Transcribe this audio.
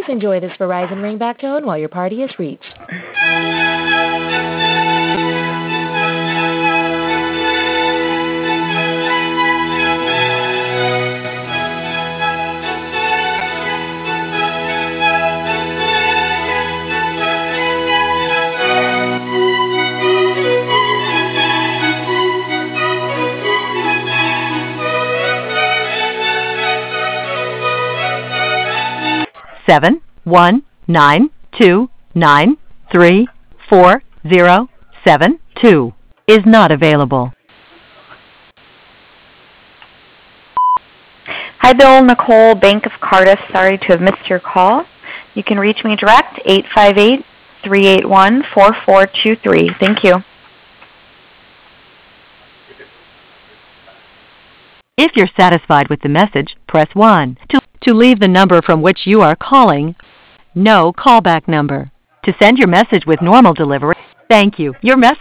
enjoy this Verizon ringback tone while your party is reached. Seven 192934072 is not available. Hi, Bill. Nicole, Bank of Cardiff. Sorry to have missed your call. You can reach me direct, 858-381-4423. Thank you. If you're satisfied with the message, press 1. To leave the number from which you are calling, no callback number. To send your message with normal delivery, thank you. Your message